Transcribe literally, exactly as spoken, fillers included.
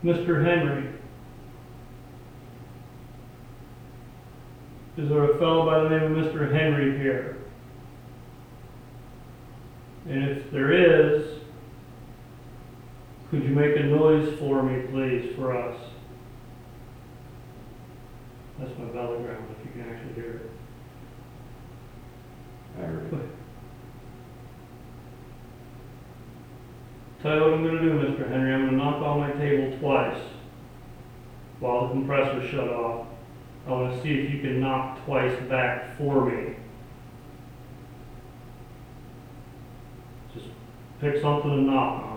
Mister Henry. Is there a fellow by the name of Mister Henry here? And if there is, could you make a noise for me, please, for us? That's my belly ground, if you can actually hear it. I heard it. Tell you what I'm going to do, Mister Henry. I'm going to knock on my table twice while the compressor's shut off. I want to see if you can knock twice back for me. Just pick something and knock on.